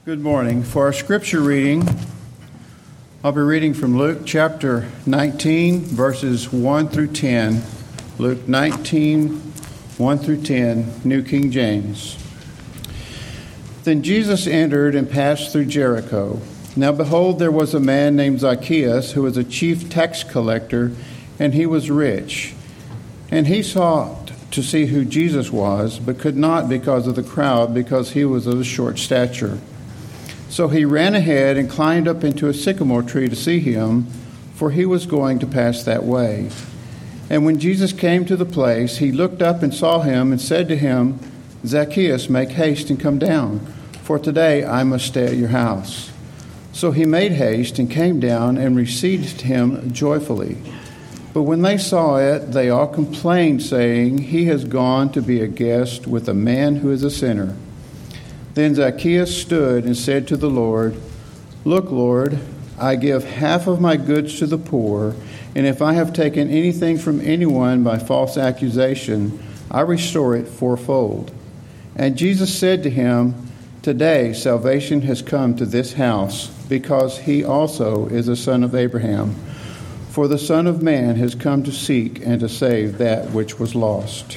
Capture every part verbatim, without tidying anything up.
Good morning. For our scripture reading, I'll be reading from Luke chapter nineteen, verses one through ten. Luke nineteen, one through ten, New King James. Then Jesus entered and passed through Jericho. Now behold, there was a man named Zacchaeus, who was a chief tax collector, and he was rich. And he sought to see who Jesus was, but could not because of the crowd, because he was of a short stature. So he ran ahead and climbed up into a sycamore tree to see him, for he was going to pass that way. And when Jesus came to the place, he looked up and saw him and said to him, Zacchaeus, make haste and come down, for today I must stay at your house. So he made haste and came down and received him joyfully. But when they saw it, they all complained, saying, He has gone to be a guest with a man who is a sinner. Then Zacchaeus stood and said to the Lord, Look, Lord, I give half of my goods to the poor, and if I have taken anything from anyone by false accusation, I restore it fourfold. And Jesus said to him, Today salvation has come to this house, because he also is a son of Abraham. For the Son of Man has come to seek and to save that which was lost.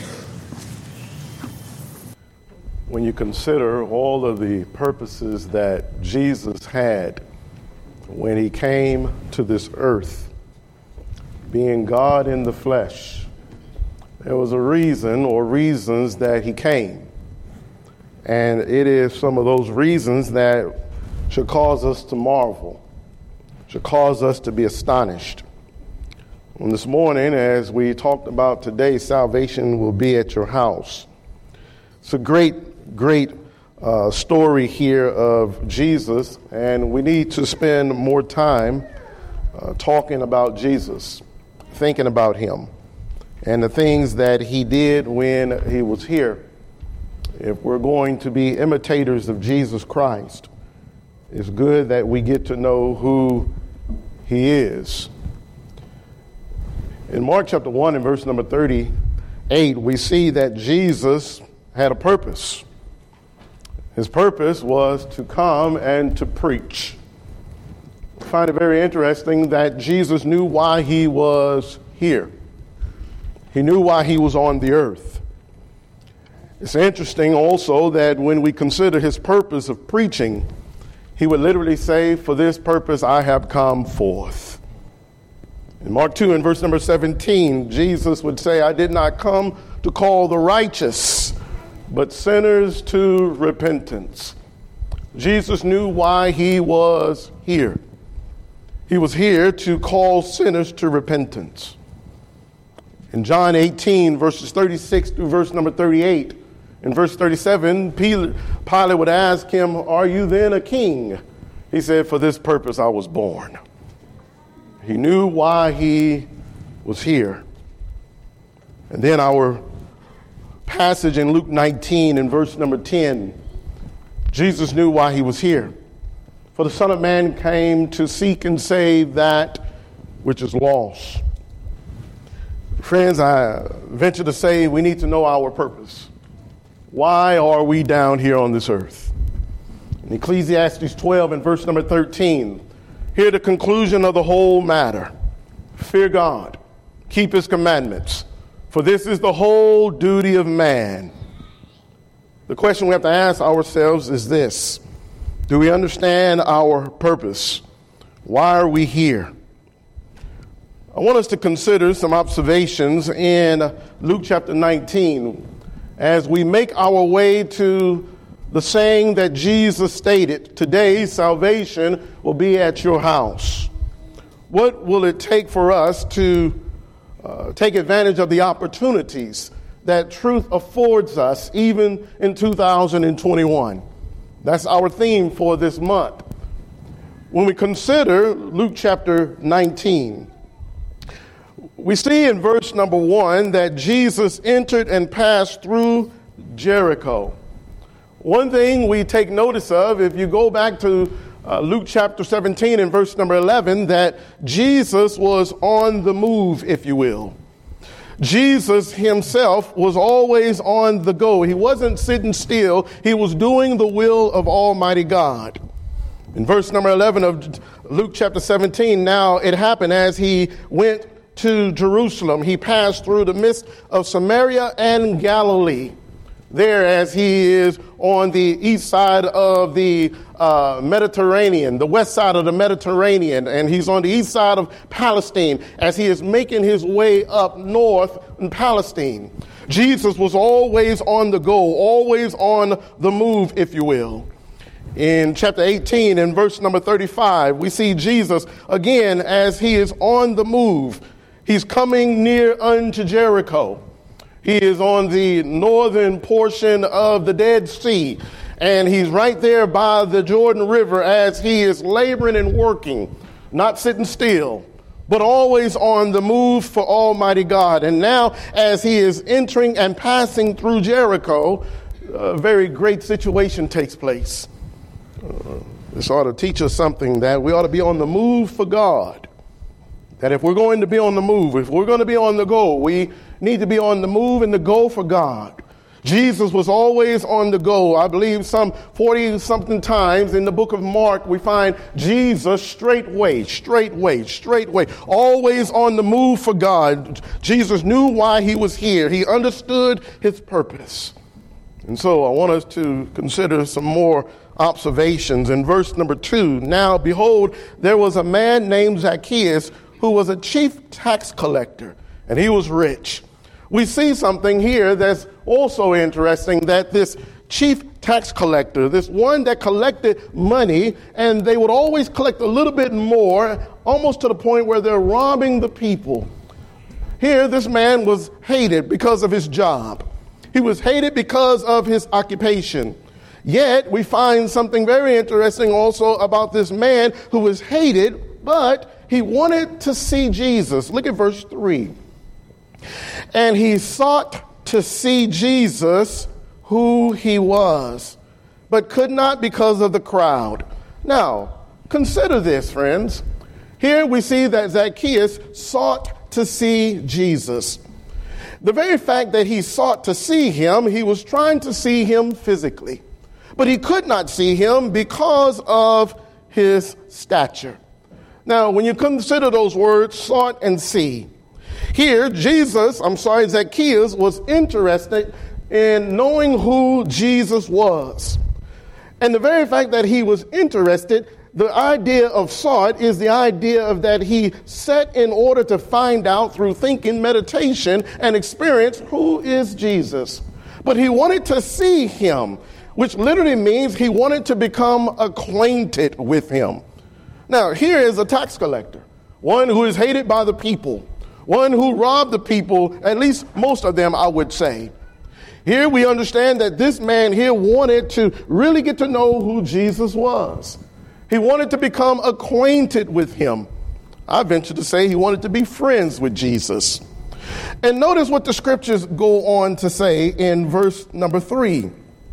When you consider all of the purposes that Jesus had when he came to this earth, being God in the flesh, there was a reason or reasons that he came. And it is some of those reasons that should cause us to marvel, should cause us to be astonished. And this morning, as we talked about today, salvation will be at your house. It's a great, great uh, story here of Jesus, and we need to spend more time uh, talking about Jesus, thinking about him, and the things that he did when he was here. If we're going to be imitators of Jesus Christ, it's good that we get to know who he is. In Mark chapter one and verse number thirty-eight, we see that Jesus had a purpose. His purpose was to come and to preach. I find it very interesting that Jesus knew why he was here. He knew why he was on the earth. It's interesting also that when we consider his purpose of preaching, he would literally say, For this purpose I have come forth. In Mark two and verse number seventeen, Jesus would say, I did not come to call the righteous, but sinners to repentance. Jesus knew why he was here. He was here to call sinners to repentance. In John eighteen, verses thirty-six through verse number thirty-eight, in verse thirty-seven, Pilate would ask him, Are you then a king? He said, For this purpose I was born. He knew why he was here. And then our passage in Luke nineteen and verse number ten, Jesus knew why he was here. For the Son of Man came to seek and save that which is lost. Friends, I venture to say we need to know our purpose. Why are we down here on this earth? In Ecclesiastes twelve and verse number thirteen, hear the conclusion of the whole matter. Fear God, keep his commandments, for this is the whole duty of man. The question we have to ask ourselves is this: do we understand our purpose? Why are we here? I want us to consider some observations in Luke chapter nineteen as we make our way to the saying that Jesus stated, Today salvation will be at your house. What will it take for us to uh, take advantage of the opportunities that truth affords us even in two thousand twenty-one? That's our theme for this month. When we consider Luke chapter nineteen, we see in verse number one that Jesus entered and passed through Jericho. One thing we take notice of, if you go back to uh, Luke chapter seventeen and verse number eleven, that Jesus was on the move, if you will. Jesus himself was always on the go. He wasn't sitting still. He was doing the will of Almighty God. In verse number eleven of Luke chapter seventeen, now it happened as he went to Jerusalem, he passed through the midst of Samaria and Galilee. There, as he is on the east side of the uh, Mediterranean, the west side of the Mediterranean, and he's on the east side of Palestine as he is making his way up north in Palestine. Jesus was always on the go, always on the move, if you will. In chapter eighteen, in verse number thirty-five, we see Jesus again as he is on the move. He's coming near unto Jericho. He is on the northern portion of the Dead Sea, and he's right there by the Jordan River as he is laboring and working, not sitting still, but always on the move for Almighty God. And now, as he is entering and passing through Jericho, a very great situation takes place. Uh, this ought to teach us something, that we ought to be on the move for God. That if we're going to be on the move, if we're going to be on the go, we need to be on the move and the go for God. Jesus was always on the go. I believe some forty-something times in the book of Mark, we find Jesus straightway, straightway, straightway, always on the move for God. Jesus knew why he was here. He understood his purpose. And so I want us to consider some more observations. In verse number two, now behold, there was a man named Zacchaeus who was a chief tax collector, and he was rich. We see something here that's also interesting, that this chief tax collector, this one that collected money, and they would always collect a little bit more, almost to the point where they're robbing the people. Here, this man was hated because of his job. He was hated because of his occupation. Yet, we find something very interesting also about this man who was hated, but he wanted to see Jesus. Look at verse three. And he sought to see Jesus, who he was, but could not because of the crowd. Now, consider this, friends. Here we see that Zacchaeus sought to see Jesus. The very fact that he sought to see him, he was trying to see him physically, but he could not see him because of his stature. Now, when you consider those words, sought and see, here Jesus, I'm sorry, Zacchaeus was interested in knowing who Jesus was. And the very fact that he was interested, the idea of sought is the idea of that he set in order to find out through thinking, meditation, and experience who is Jesus. But he wanted to see him, which literally means he wanted to become acquainted with him. Now, here is a tax collector, one who is hated by the people, one who robbed the people, at least most of them, I would say. Here we understand that this man here wanted to really get to know who Jesus was. He wanted to become acquainted with him. I venture to say he wanted to be friends with Jesus. And notice what the scriptures go on to say in verse number three.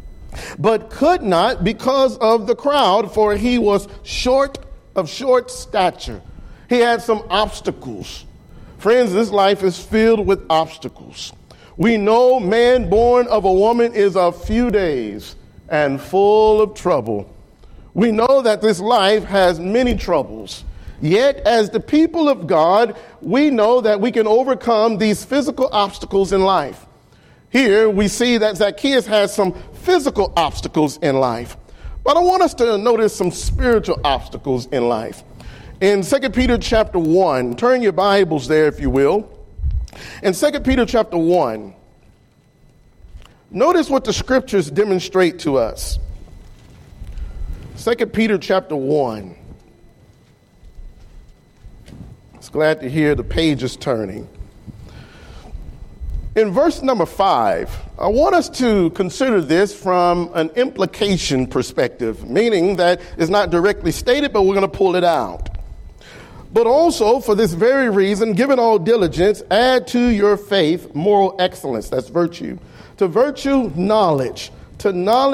But could not because of the crowd, for he was short of short stature. He had some obstacles. Friends, this life is filled with obstacles. We know man born of a woman is of few days and full of trouble. We know that this life has many troubles. Yet, as the people of God, we know that we can overcome these physical obstacles in life. Here we see that Zacchaeus has some physical obstacles in life. But I want us to notice some spiritual obstacles in life. In Second Peter chapter one, turn your Bibles there if you will. In Second Peter chapter one, notice what the scriptures demonstrate to us. Second Peter chapter one. It's glad to hear the pages turning. In verse number five, I want us to consider this from an implication perspective, meaning that it's not directly stated, but we're going to pull it out. But also, for this very reason, given all diligence, add to your faith moral excellence, that's virtue. To virtue, knowledge. To knowledge,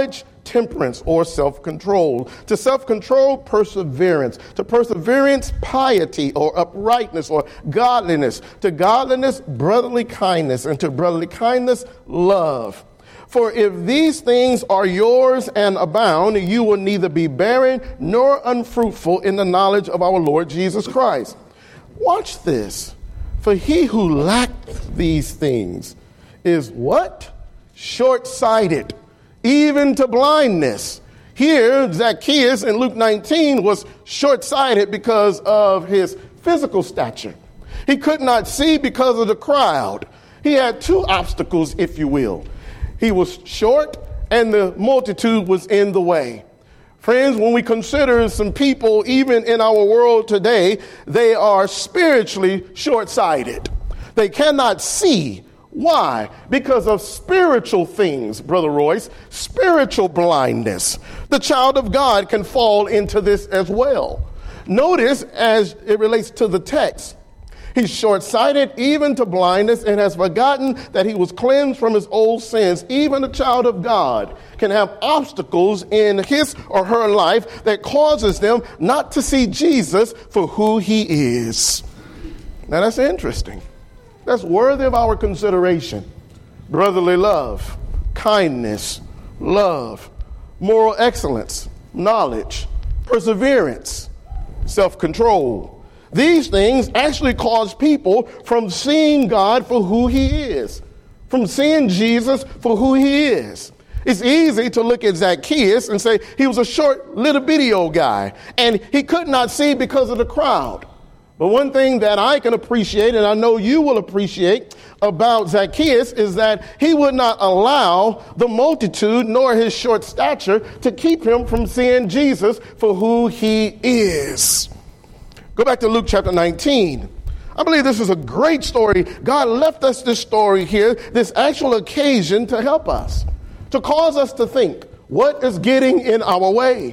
temperance or self-control. To self-control, perseverance. To perseverance, piety or uprightness or godliness. To godliness, brotherly kindness. And to brotherly kindness, love. For if these things are yours and abound, you will neither be barren nor unfruitful in the knowledge of our Lord Jesus Christ. Watch this. For he who lacked these things is what? Short-sighted, even to blindness. Here, Zacchaeus in Luke nineteen was short-sighted because of his physical stature. He could not see because of the crowd. He had two obstacles, if you will. He was short and the multitude was in the way. Friends, when we consider some people, even in our world today, they are spiritually short-sighted. They cannot see. Why? Because of spiritual things, Brother Royce, spiritual blindness. The child of God can fall into this as well. Notice as it relates to the text, he's short-sighted even to blindness and has forgotten that he was cleansed from his old sins. Even a child of God can have obstacles in his or her life that causes them not to see Jesus for who he is. Now that's interesting. That's worthy of our consideration. Brotherly love, kindness, love, moral excellence, knowledge, perseverance, self-control. These things actually cause people from seeing God for who he is, from seeing Jesus for who he is. It's easy to look at Zacchaeus and say he was a short little bitty old guy and he could not see because of the crowd. But one thing that I can appreciate, and I know you will appreciate about Zacchaeus, is that he would not allow the multitude nor his short stature to keep him from seeing Jesus for who he is. Go back to Luke chapter nineteen. I believe this is a great story. God left us this story here, this actual occasion to help us, to cause us to think, what is getting in our way?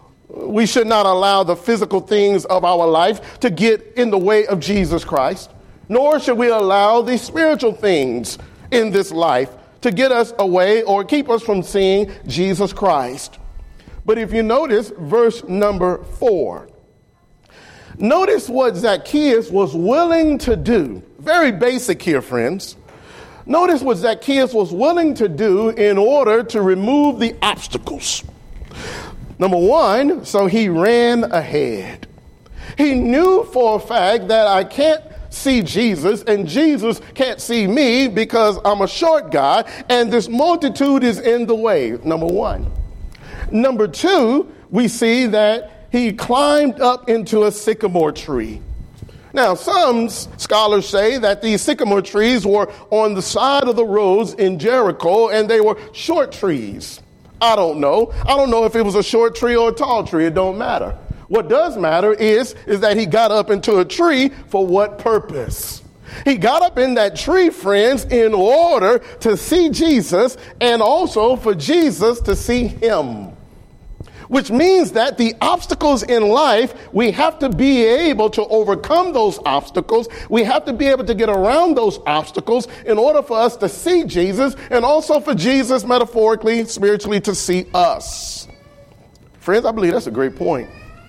We should not allow the physical things of our life to get in the way of Jesus Christ, nor should we allow the spiritual things in this life to get us away or keep us from seeing Jesus Christ. But if you notice verse number four, notice what Zacchaeus was willing to do. Very basic here, friends. Notice what Zacchaeus was willing to do in order to remove the obstacles. Number one, so he ran ahead. He knew for a fact that I can't see Jesus and Jesus can't see me because I'm a short guy and this multitude is in the way. Number one. Number two, we see that he climbed up into a sycamore tree. Now, some scholars say that these sycamore trees were on the side of the roads in Jericho and they were short trees. I don't know. I don't know if it was a short tree or a tall tree. It don't matter. What does matter is, is that he got up into a tree for what purpose? He got up in that tree, friends, in order to see Jesus and also for Jesus to see him. Which means that the obstacles in life, we have to be able to overcome those obstacles. We have to be able to get around those obstacles in order for us to see Jesus and also for Jesus, metaphorically, spiritually, to see us. Friends, I believe that's a great point.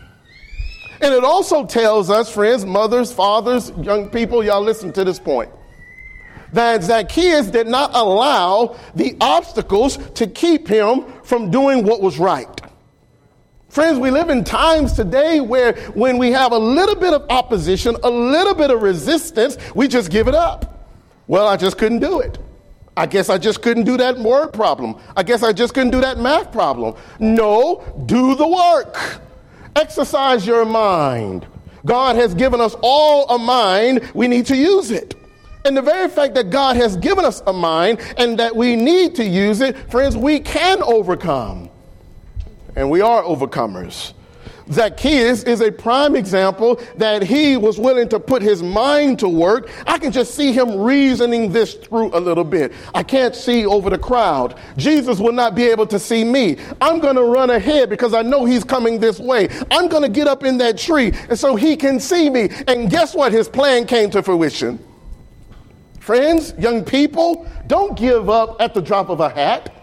And it also tells us, friends, mothers, fathers, young people, y'all listen to this point, that Zacchaeus did not allow the obstacles to keep him from doing what was right. Friends, we live in times today where when we have a little bit of opposition, a little bit of resistance, we just give it up. Well, I just couldn't do it. I guess I just couldn't do that word problem. I guess I just couldn't do that math problem. No, do the work. Exercise your mind. God has given us all a mind. We need to use it. And the very fact that God has given us a mind and that we need to use it, friends, we can overcome. And we are overcomers. Zacchaeus is a prime example that he was willing to put his mind to work. I can just see him reasoning this through a little bit. I can't see over the crowd. Jesus will not be able to see me. I'm going to run ahead because I know he's coming this way. I'm going to get up in that tree and so he can see me. And guess what? His plan came to fruition. Friends, young people, don't give up at the drop of a hat.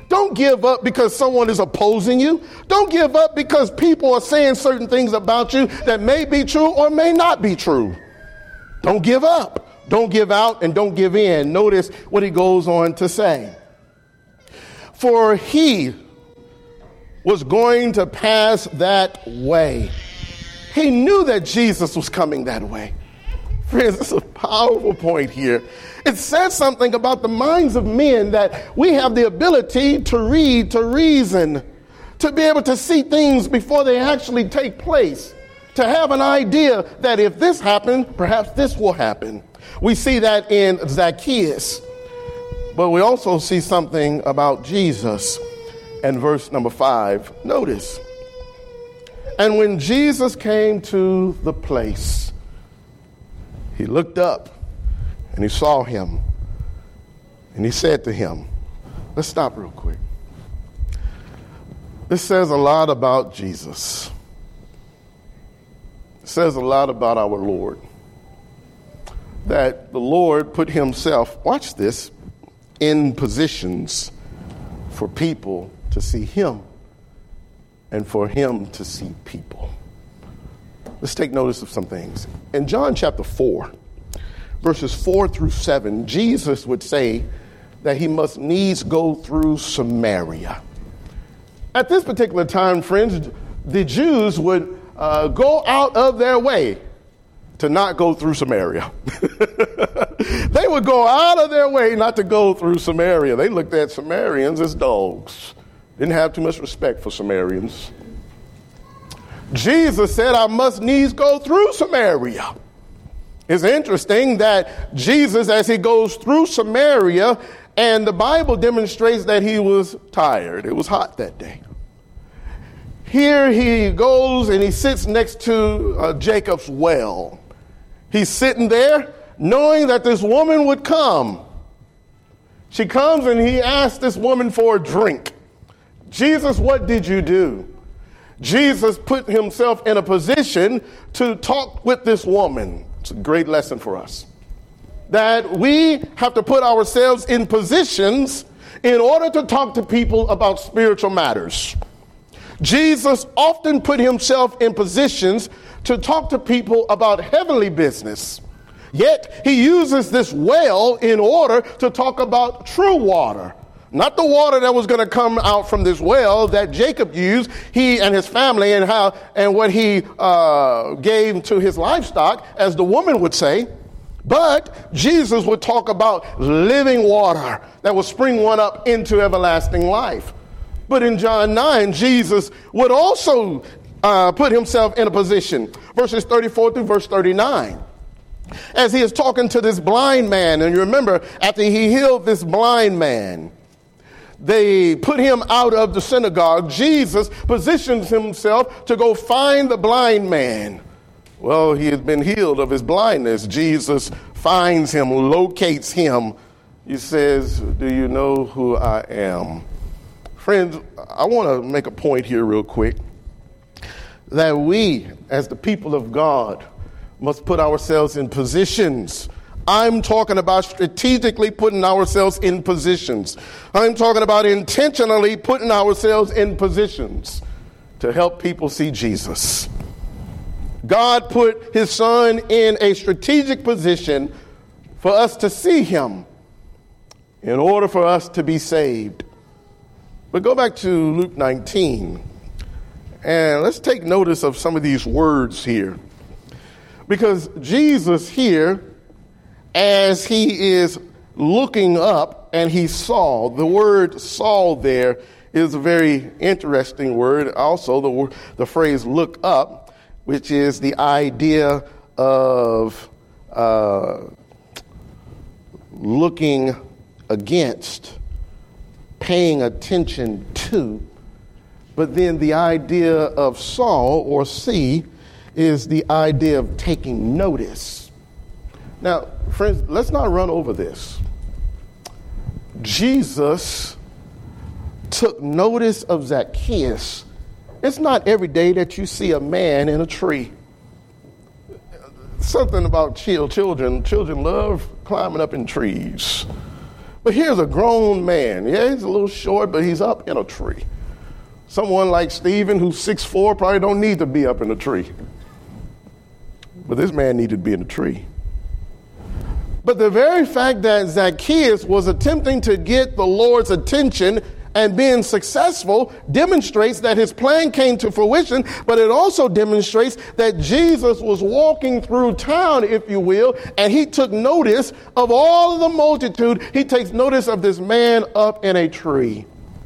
Don't give up because someone is opposing you. Don't give up because people are saying certain things about you that may be true or may not be true. Don't give up. Don't give out and don't give in. Notice what he goes on to say. For he was going to pass that way. He knew that Jesus was coming that way. Friends, it's a powerful point here. It says something about the minds of men that we have the ability to read, to reason, to be able to see things before they actually take place, to have an idea that if this happened, perhaps this will happen. We see that in Zacchaeus, but we also see something about Jesus in verse number five. Notice, and when Jesus came to the place, he looked up and he saw him and he said to him, let's stop real quick. This says a lot about Jesus. It says a lot about our Lord. That the Lord put himself, watch this, in positions for people to see him and for him to see people. Let's take notice of some things. In John chapter four, verses four through seven, Jesus would say that he must needs go through Samaria. At this particular time, friends, the Jews would uh, go out of their way to not go through Samaria. They would go out of their way not to go through Samaria. They looked at Samaritans as dogs. Didn't have too much respect for Samaritans. Jesus said, I must needs go through Samaria. It's interesting that Jesus, as he goes through Samaria, and the Bible demonstrates that he was tired. It was hot that day. Here he goes and he sits next to uh, Jacob's well. He's sitting there knowing that this woman would come. She comes and he asks this woman for a drink. Jesus, what did you do? Jesus put himself in a position to talk with this woman. It's a great lesson for us. That we have to put ourselves in positions in order to talk to people about spiritual matters. Jesus often put himself in positions to talk to people about heavenly business. Yet he uses this well in order to talk about true water. Not the water that was going to come out from this well that Jacob used, he and his family, and how and what he uh, gave to his livestock, as the woman would say. But Jesus would talk about living water that will spring one up into everlasting life. But in John nine, Jesus would also uh, put himself in a position, verses thirty-four through verse thirty-nine. As he is talking to this blind man, and you remember, after he healed this blind man, they put him out of the synagogue. Jesus positions himself to go find the blind man. Well, he has been healed of his blindness. Jesus finds him, locates him. He says, do you know who I am? Friends, I want to make a point here real quick, that we, as the people of God, must put ourselves in positions. I'm talking about strategically putting ourselves in positions. I'm talking about intentionally putting ourselves in positions to help people see Jesus. God put his son in a strategic position for us to see him in order for us to be saved. But go back to Luke nineteen, and let's take notice of some of these words here. Because Jesus here, as he is looking up and he saw, the word saw there is a very interesting word. Also, the, the phrase look up, which is the idea of uh, looking against, paying attention to. But then the idea of saw or see is the idea of taking notice. Now, friends, let's not run over this. Jesus took notice of Zacchaeus. It's not every day that you see a man in a tree. Something about chill children. Children love climbing up in trees. But here's a grown man. Yeah, he's a little short, but he's up in a tree. Someone like Stephen, who's six foot four, probably don't need to be up in a tree. But this man needed to be in a tree. But the very fact that Zacchaeus was attempting to get the Lord's attention and being successful demonstrates that his plan came to fruition, but it also demonstrates that Jesus was walking through town, if you will, and he took notice of all of the multitude. He takes notice of this man up in a tree.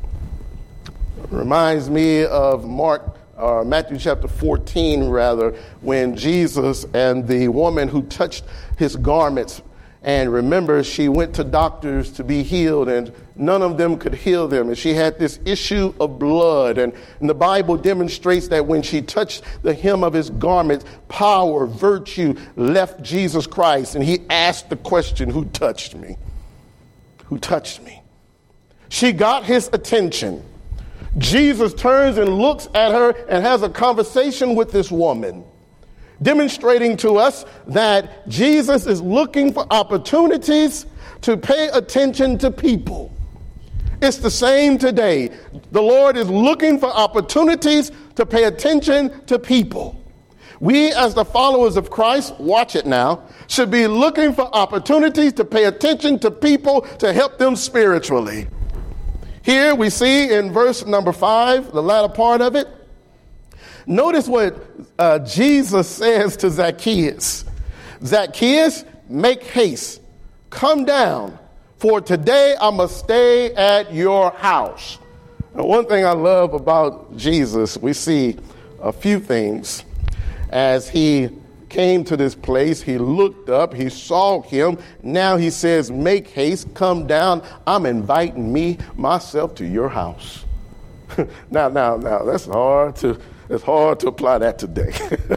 It reminds me of Mark, uh, Matthew chapter fourteen, rather, when Jesus and the woman who touched his garments, and remember, she went to doctors to be healed, and none of them could heal them. And she had this issue of blood. And, and the Bible demonstrates that when she touched the hem of his garment, power, virtue left Jesus Christ. And he asked the question, who touched me? Who touched me? She got his attention. Jesus turns and looks at her and has a conversation with this woman, demonstrating to us that Jesus is looking for opportunities to pay attention to people. It's the same today. The Lord is looking for opportunities to pay attention to people. We, as the followers of Christ, watch it now, should be looking for opportunities to pay attention to people to help them spiritually. Here we see in verse number five, the latter part of it, notice what uh, Jesus says to Zacchaeus. Zacchaeus, make haste, come down, for today I must stay at your house. Now, one thing I love about Jesus, we see a few things. As he came to this place, he looked up, he saw him. Now he says, make haste, come down. I'm inviting me, myself, to your house. now, now, now, that's hard to It's hard to apply that today.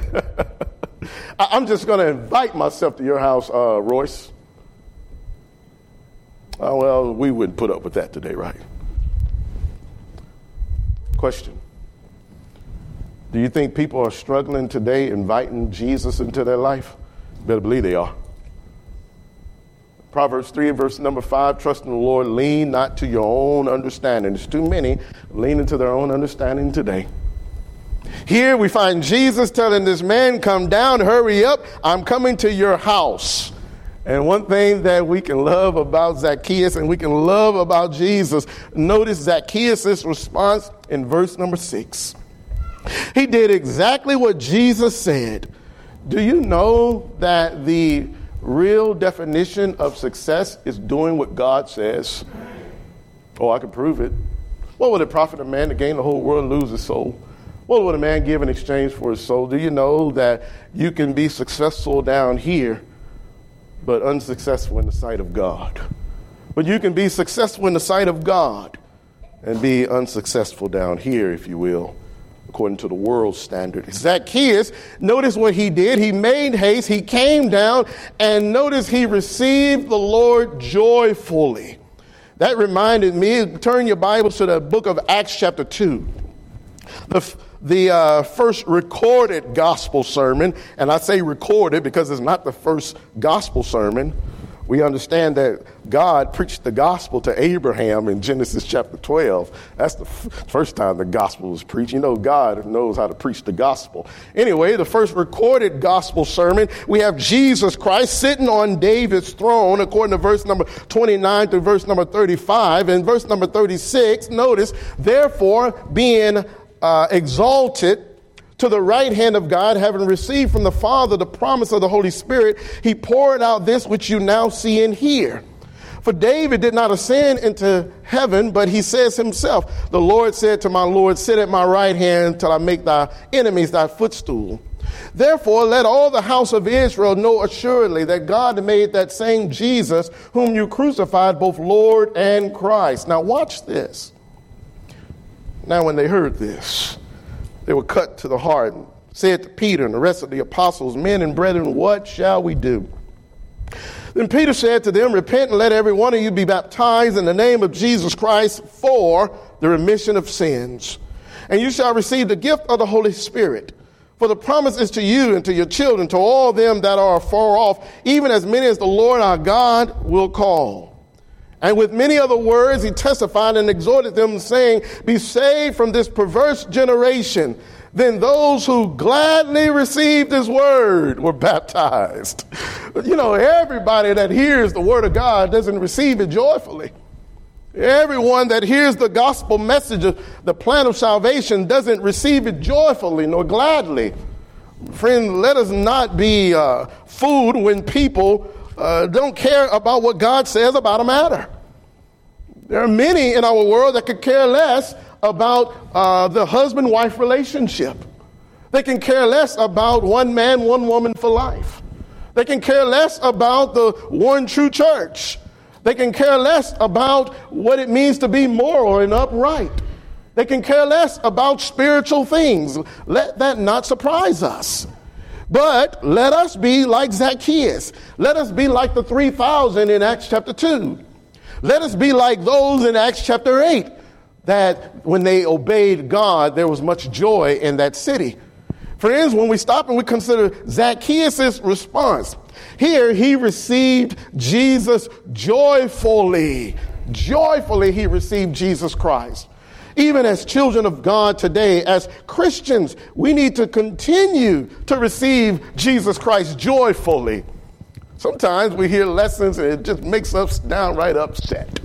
I'm just going to invite myself to your house, uh, Royce. Uh, well, we wouldn't put up with that today, right? Question. Do you think people are struggling today inviting Jesus into their life? Better believe they are. Proverbs three and verse number five, trust in the Lord, lean not to your own understanding. There's too many leaning to their own understanding today. Here we find Jesus telling this man, come down, hurry up, I'm coming to your house. And one thing that we can love about Zacchaeus and we can love about Jesus, notice Zacchaeus' response in verse number six. He did exactly what Jesus said. Do you know that the real definition of success is doing what God says? Oh, I can prove it. What would it profit a man to gain the whole world and lose his soul? What would a man give in exchange for his soul? Do you know that you can be successful down here, but unsuccessful in the sight of God? But you can be successful in the sight of God and be unsuccessful down here, if you will, according to the world's standard. Zacchaeus, notice what he did. He made haste. He came down, and notice he received the Lord joyfully. That reminded me, turn your Bibles to the book of Acts chapter two. The, the uh, first recorded gospel sermon, and I say recorded because it's not the first gospel sermon. We understand that God preached the gospel to Abraham in Genesis chapter twelve. That's the f- first time the gospel was preached. You know, God knows how to preach the gospel. Anyway, the first recorded gospel sermon, we have Jesus Christ sitting on David's throne, according to verse number twenty-nine through verse number thirty-five. And verse number thirty-six, notice, therefore, being uh, exalted to the right hand of God, having received from the Father the promise of the Holy Spirit, he poured out this which you now see and hear. For David did not ascend into heaven, but he says himself, the Lord said to my Lord, sit at my right hand till I make thy enemies thy footstool. Therefore, let all the house of Israel know assuredly that God made that same Jesus whom you crucified both Lord and Christ. Now watch this. Now when they heard this, they were cut to the heart and said to Peter and the rest of the apostles, men and brethren, what shall we do? Then Peter said to them, repent and let every one of you be baptized in the name of Jesus Christ for the remission of sins. And you shall receive the gift of the Holy Spirit. For the promise is to you and to your children, to all them that are far off, even as many as the Lord our God will call. And with many other words, he testified and exhorted them, saying, be saved from this perverse generation. Then those who gladly received his word were baptized. You know, everybody that hears the word of God doesn't receive it joyfully. Everyone that hears the gospel message of the plan of salvation doesn't receive it joyfully nor gladly. Friend, let us not be uh, fooled when people uh, don't care about what God says about a matter. There are many in our world that could care less about uh, the husband-wife relationship. They can care less about one man, one woman for life. They can care less about the one true church. They can care less about what it means to be moral and upright. They can care less about spiritual things. Let that not surprise us. But let us be like Zacchaeus. Let us be like the three thousand in Acts chapter two. Let us be like those in Acts chapter eight, that when they obeyed God, there was much joy in that city. Friends, when we stop and we consider Zacchaeus' response, here he received Jesus joyfully. Joyfully he received Jesus Christ. Even as children of God today, as Christians, we need to continue to receive Jesus Christ joyfully. Sometimes we hear lessons and it just makes us downright upset.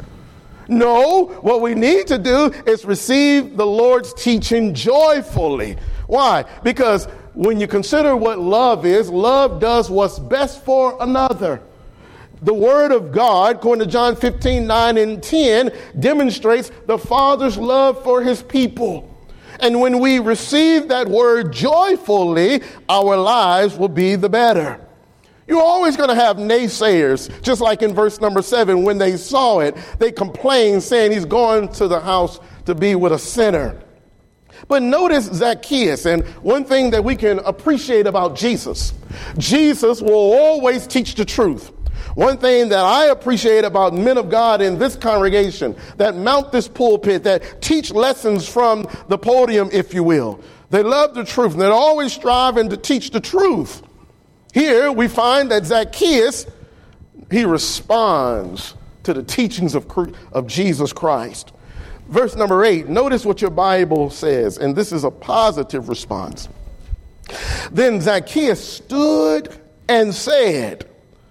No, what we need to do is receive the Lord's teaching joyfully. Why? Because when you consider what love is, love does what's best for another. The word of God, according to John fifteen, nine and ten, demonstrates the Father's love for his people. And when we receive that word joyfully, our lives will be the better. You're always going to have naysayers, just like in verse number seven. When they saw it, they complained, saying he's going to the house to be with a sinner. But notice Zacchaeus, and one thing that we can appreciate about Jesus, Jesus will always teach the truth. One thing that I appreciate about men of God in this congregation that mount this pulpit, that teach lessons from the podium, if you will. They love the truth, and they're always striving to teach the truth. Here we find that Zacchaeus, he responds to the teachings of, of Jesus Christ. Verse number eight, notice what your Bible says, and this is a positive response. Then Zacchaeus stood and said,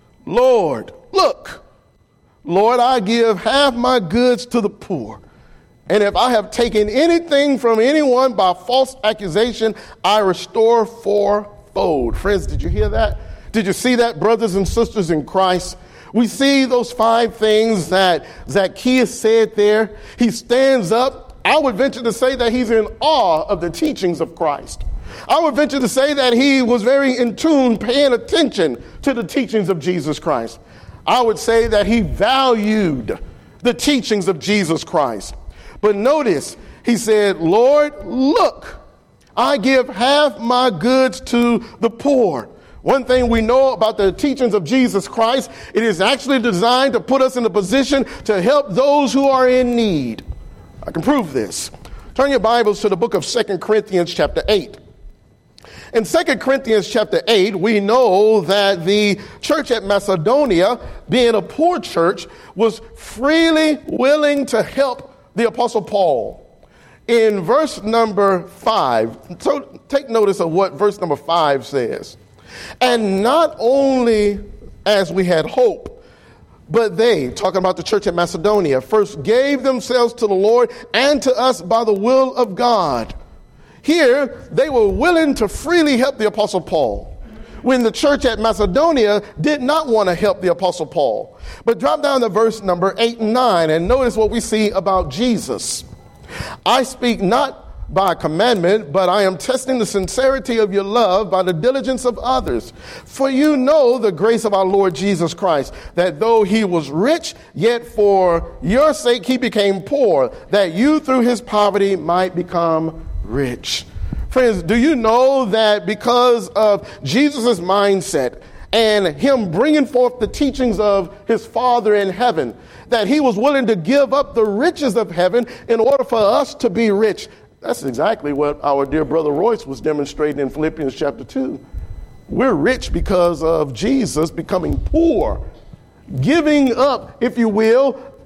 Lord, look, Lord, I give half my goods to the poor. And if I have taken anything from anyone by false accusation, I restore fourfold. Friends, did you hear that? Did you see that, brothers and sisters in Christ? We see those five things that Zacchaeus said there. He stands up. I would venture to say that he's in awe of the teachings of Christ. I would venture to say that he was very in tune, paying attention to the teachings of Jesus Christ. I would say that he valued the teachings of Jesus Christ. But notice, he said, Lord, look, I give half my goods to the poor. One thing we know about the teachings of Jesus Christ, it is actually designed to put us in a position to help those who are in need. I can prove this. Turn your Bibles to the book of Second Corinthians chapter eight. In Second Corinthians chapter eight, we know that the church at Macedonia, being a poor church, was freely willing to help the Apostle Paul. In verse number five, so take notice of what verse number five says. And not only as we had hope, but they, talking about the church at Macedonia, first gave themselves to the Lord and to us by the will of God. Here, they were willing to freely help the Apostle Paul, when the church at Macedonia did not want to help the Apostle Paul. But drop down to verse number eight and nine and notice what we see about Jesus. I speak not by commandment, but I am testing the sincerity of your love by the diligence of others. For you know the grace of our Lord Jesus Christ, that though he was rich, yet for your sake he became poor, that you through his poverty might become rich. Friends, do you know that because of Jesus' mindset and him bringing forth the teachings of his Father in heaven, that he was willing to give up the riches of heaven in order for us to be rich? That's exactly what our dear brother Royce was demonstrating in Philippians chapter two. We're rich because of Jesus becoming poor, giving up, if you will,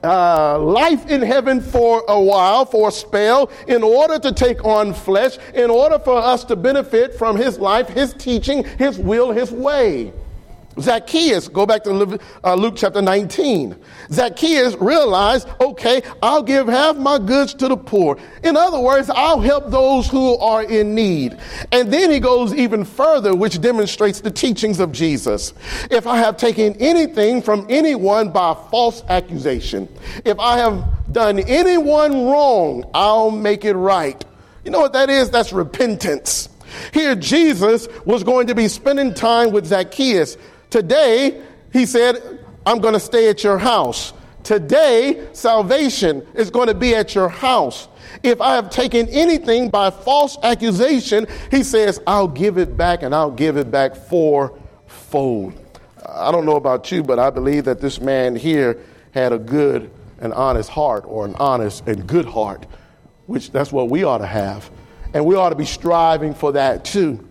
uh, life in heaven for a while, for a spell, in order to take on flesh, in order for us to benefit from his life, his teaching, his will, his way. Zacchaeus, go back to uh, Luke chapter nineteen. Zacchaeus realized, okay, I'll give half my goods to the poor. In other words, I'll help those who are in need. And then he goes even further, which demonstrates the teachings of Jesus. If I have taken anything from anyone by false accusation, if I have done anyone wrong, I'll make it right. You know what that is? That's repentance. Here, Jesus was going to be spending time with Zacchaeus. Today, he said, I'm going to stay at your house. Today, salvation is going to be at your house. If I have taken anything by false accusation, he says, I'll give it back, and I'll give it back fourfold. I don't know about you, but I believe that this man here had a good and honest heart, or an honest and good heart, which that's what we ought to have. And we ought to be striving for that too.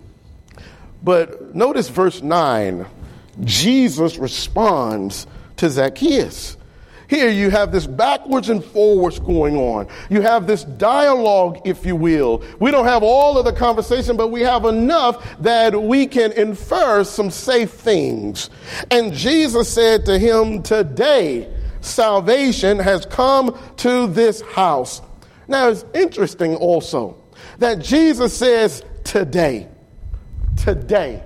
But notice verse nine. Jesus responds to Zacchaeus. Here you have this backwards and forwards going on. You have this dialogue, if you will. We don't have all of the conversation, but we have enough that we can infer some safe things. And Jesus said to him, today salvation has come to this house. Now it's interesting also that Jesus says today, today.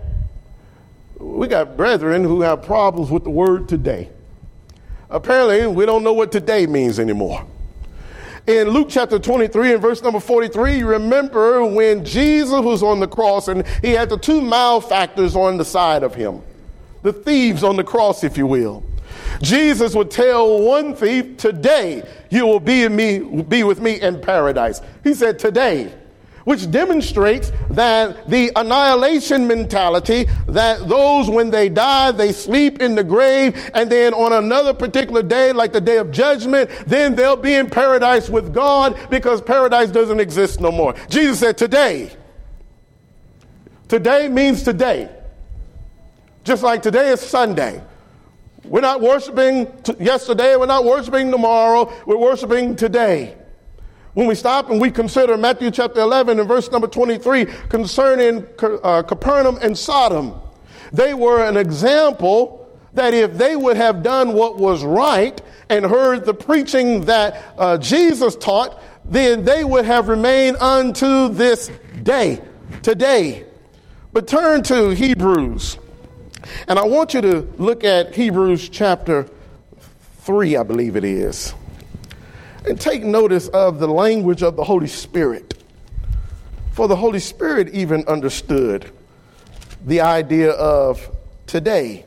We got brethren who have problems with the word today. Apparently, we don't know what today means anymore. In Luke chapter twenty-three and verse number forty-three, you remember when Jesus was on the cross and he had the two malefactors on the side of him, the thieves on the cross, if you will. Jesus would tell one thief, today you will be, in me, be with me in paradise. He said today, which demonstrates that the annihilation mentality, that those when they die, they sleep in the grave, and then on another particular day, like the day of judgment, then they'll be in paradise with God because paradise doesn't exist no more. Jesus said today. Today means today. Just like today is Sunday. We're not worshiping t- yesterday, we're not worshiping tomorrow, we're worshiping today. When we stop and we consider Matthew chapter eleven and verse number twenty-three concerning uh, Capernaum and Sodom, they were an example that if they would have done what was right and heard the preaching that uh, Jesus taught, then they would have remained unto this day, today. But turn to Hebrews, and I want you to look at Hebrews chapter three, I believe it is. And take notice of the language of the Holy Spirit. For the Holy Spirit even understood the idea of today.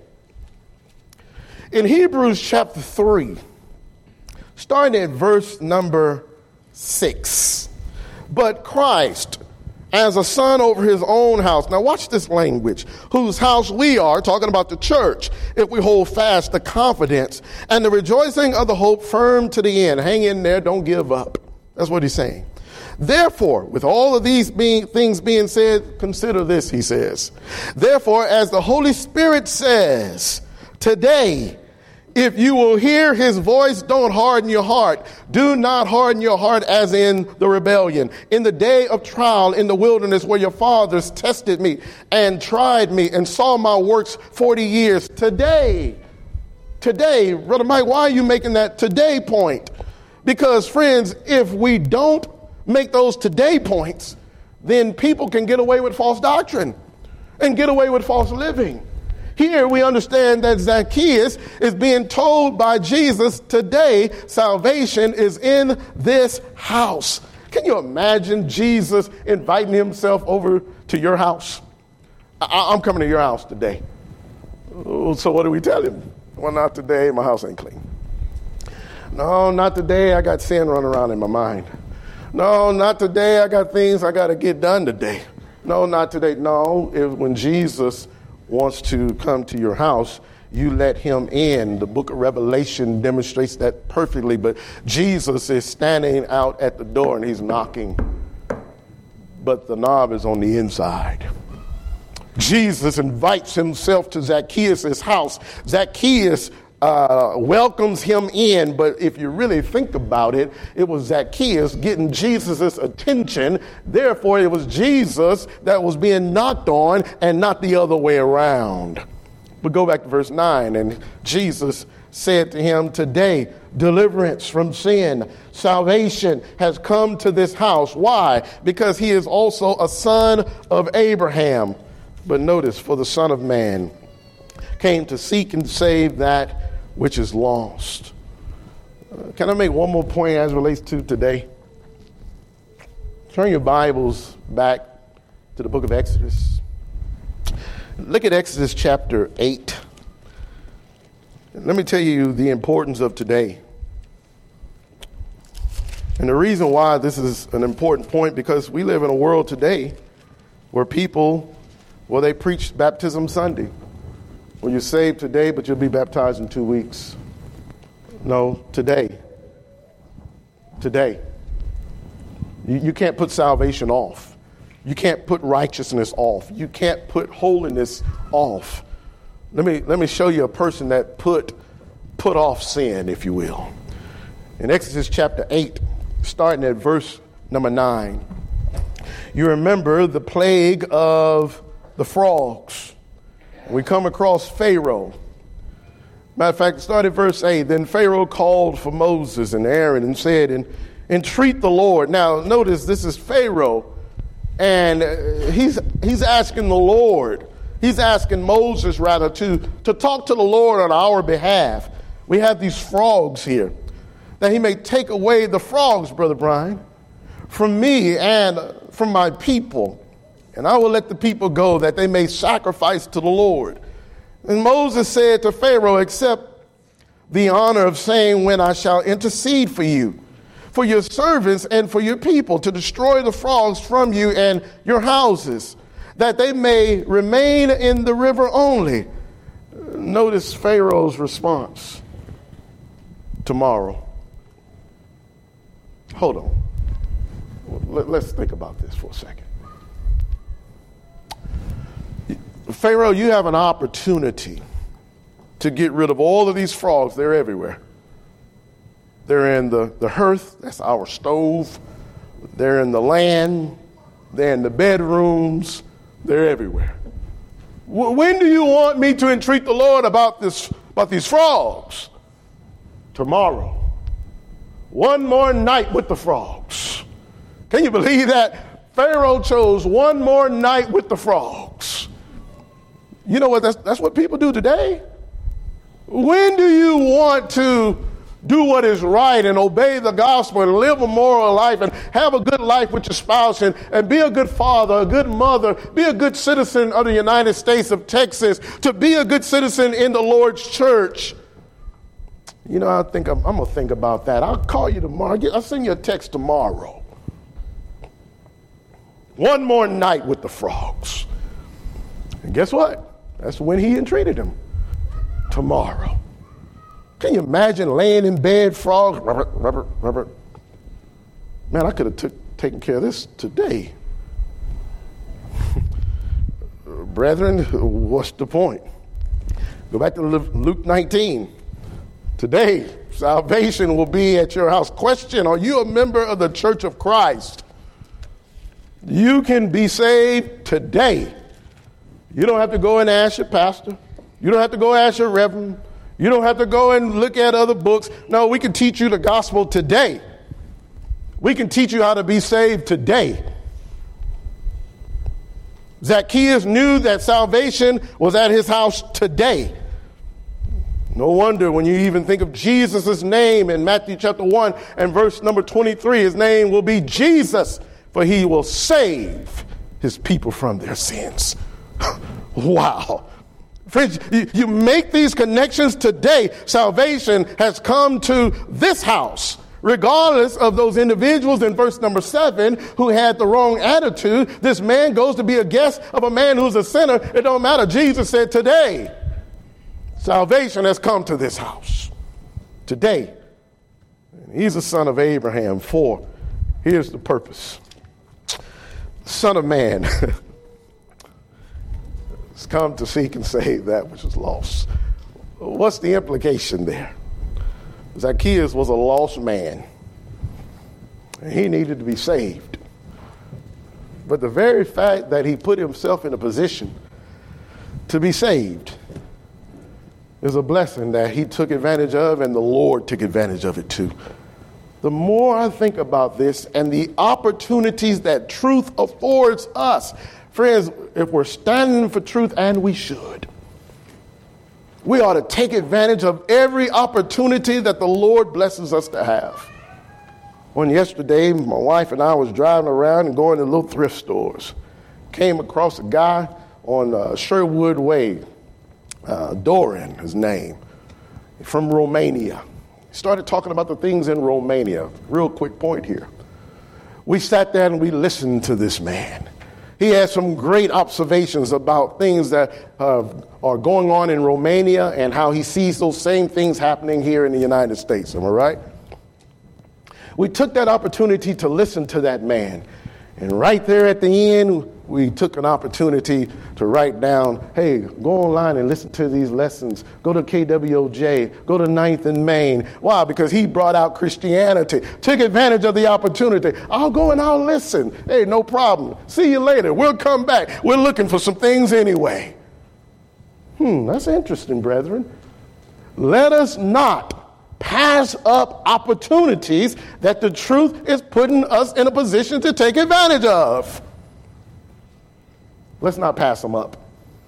In Hebrews chapter three, starting at verse number six, but Christ as a son over his own house. Now watch this language. Whose house we are, talking about the church, if we hold fast the confidence and the rejoicing of the hope firm to the end. Hang in there, don't give up. That's what he's saying. Therefore, with all of these being, things being said, consider this, he says. Therefore, as the Holy Spirit says, today, if you will hear his voice, don't harden your heart. Do not harden your heart as in the rebellion. In the day of trial in the wilderness where your fathers tested me and tried me and saw my works forty years. Today, today, Brother Mike, why are you making that today point? Because, friends, if we don't make those today points, then people can get away with false doctrine and get away with false living. Here we understand that Zacchaeus is being told by Jesus, today salvation is in this house. Can you imagine Jesus inviting himself over to your house? I- I'm coming to your house today. So what do we tell him? Well, not today. My house ain't clean. No, not today. I got sin running around in my mind. No, not today. I got things I got to get done today. No, not today. No, if, when Jesus wants to come to your house, you let him in. The book of Revelation demonstrates that perfectly, but Jesus is standing out at the door and he's knocking, but the knob is on the inside. Jesus invites himself to Zacchaeus' house. Zacchaeus uh, welcomes him in. But if you really think about it, it was Zacchaeus getting Jesus' attention. Therefore, it was Jesus that was being knocked on and not the other way around. But go back to verse nine, and Jesus said to him, today, deliverance from sin, salvation has come to this house. Why? Because he is also a son of Abraham. But notice, for the Son of Man came to seek and save that which is lost. Uh, can I make one more point as it relates to today? Turn your Bibles back to the book of Exodus. Look at Exodus chapter eight. Let me tell you the importance of today. And the reason why this is an important point, because we live in a world today where people, well, they preach baptism Sunday. Well, you're saved today, but you'll be baptized in two weeks. No, today. Today. You, you can't put salvation off. You can't put righteousness off. You can't put holiness off. Let me let me show you a person that put put off sin, if you will. In Exodus chapter eight, starting at verse number nine, you remember the plague of the frogs. We come across Pharaoh. Matter of fact, start at verse eight. Then Pharaoh called for Moses and Aaron and said, and entreat the Lord. Now, notice this is Pharaoh, and he's he's asking the Lord. He's asking Moses, rather, to, to talk to the Lord on our behalf. We have these frogs here, that he may take away the frogs, Brother Brian, from me and from my people. And I will let the people go that they may sacrifice to the Lord. And Moses said to Pharaoh, accept the honor of saying when I shall intercede for you, for your servants and for your people, to destroy the frogs from you and your houses, that they may remain in the river only. Notice Pharaoh's response. Tomorrow. Hold on. Let's think about this for a second. Pharaoh, you have an opportunity to get rid of all of these frogs. They're everywhere. They're in the, the hearth, that's our stove. They're in the land. They're in the bedrooms. They're everywhere. When do you want me to entreat the Lord about this, about these frogs? Tomorrow. One more night with the frogs. Can you believe that? Pharaoh chose one more night with the frogs. You know what? That's, that's what people do today. When do you want to do what is right and obey the gospel and live a moral life and have a good life with your spouse and, and be a good father, a good mother, be a good citizen of the United States of Texas, to be a good citizen in the Lord's church? You know, I think I'm, I'm going to think about that. I'll call you tomorrow. I'll send you a text tomorrow. One more night with the frogs. And guess what? That's when he entreated them. Tomorrow. Can you imagine laying in bed, frogs, Robert, Robert, Robert? Man, I could have took, taken care of this today. Brethren, what's the point? Go back to Luke nineteen. Today, salvation will be at your house. Question, are you a member of the Church of Christ? You can be saved today. You don't have to go and ask your pastor. You don't have to go ask your reverend. You don't have to go and look at other books. No, we can teach you the gospel today. We can teach you how to be saved today. Zacchaeus knew that salvation was at his house today. No wonder when you even think of Jesus' name in Matthew chapter one and verse number twenty-three, his name will be Jesus, for he will save his people from their sins. Wow. Friends, you, you make these connections today. Salvation has come to this house, regardless of those individuals in verse number seven who had the wrong attitude. This man goes to be a guest of a man who's a sinner. It don't matter. Jesus said today, salvation has come to this house. Today. He's a son of Abraham. For here's the purpose. Son of Man has come to seek and save that which is lost. What's the implication there? Zacchaeus was a lost man. He needed to be saved. But the very fact that he put himself in a position to be saved is a blessing that he took advantage of, and the Lord took advantage of it too. The more I think about this and the opportunities that truth affords us, friends, if we're standing for truth, and we should, we ought to take advantage of every opportunity that the Lord blesses us to have. When yesterday, my wife and I was driving around and going to little thrift stores, came across a guy on uh, Sherwood Way, uh, Doran, his name, from Romania. He started talking about the things in Romania. Real quick point here. We sat there and we listened to this man. He had some great observations about things that uh, are going on in Romania and how he sees those same things happening here in the United States. Am I right? We took that opportunity to listen to that man. And right there at the end, we took an opportunity to write down, hey, go online and listen to these lessons. Go to K W O J. Go to Ninth and Main. Why? Because he brought out Christianity. Took advantage of the opportunity. I'll go and I'll listen. Hey, no problem. See you later. We'll come back. We're looking for some things anyway. Hmm, that's interesting, brethren. Let us not pass up opportunities that the truth is putting us in a position to take advantage of. Let's not pass them up.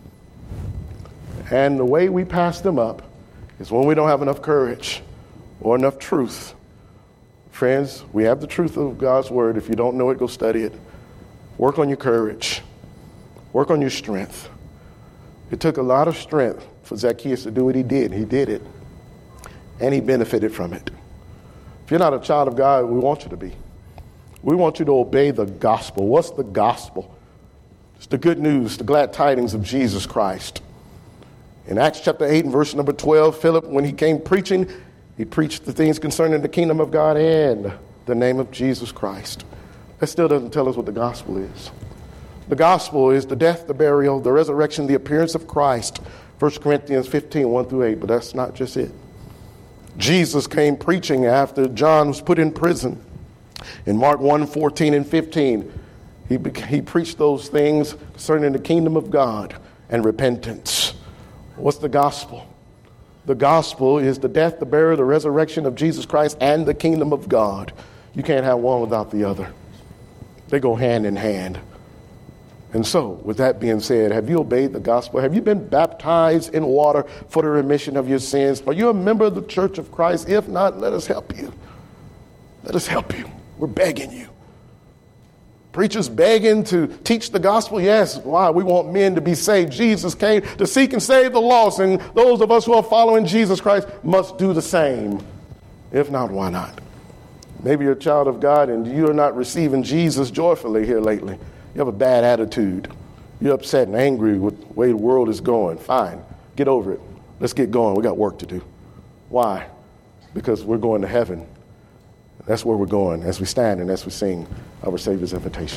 And the way we pass them up is when we don't have enough courage or enough truth. Friends, we have the truth of God's word. If you don't know it, go study it. Work on your courage. Work on your strength. It took a lot of strength for Zacchaeus to do what he did. He did it. And he benefited from it. If you're not a child of God, we want you to be. We want you to obey the gospel. What's the gospel? It's the good news, the glad tidings of Jesus Christ. In Acts chapter eight and verse number twelve, Philip, when he came preaching, he preached the things concerning the kingdom of God and the name of Jesus Christ. That still doesn't tell us what the gospel is. The gospel is the death, the burial, the resurrection, the appearance of Christ. First Corinthians fifteen, one through eight, but that's not just it. Jesus came preaching after John was put in prison. In Mark one, fourteen and fifteen, he, he preached those things concerning the kingdom of God and repentance. What's the gospel? The gospel is the death, the burial, the resurrection of Jesus Christ and the kingdom of God. You can't have one without the other. They go hand in hand. And so, with that being said, have you obeyed the gospel? Have you been baptized in water for the remission of your sins? Are you a member of the Church of Christ? If not, let us help you. Let us help you. We're begging you. Preachers begging to teach the gospel? Yes. Why? We want men to be saved. Jesus came to seek and save the lost, and those of us who are following Jesus Christ must do the same. If not, why not? Maybe you're a child of God and you're not receiving Jesus joyfully here lately. You have a bad attitude. You're upset and angry with the way the world is going. Fine. Get over it. Let's get going. We got work to do. Why? Because we're going to heaven. That's where we're going as we stand and as we sing our Savior's invitation.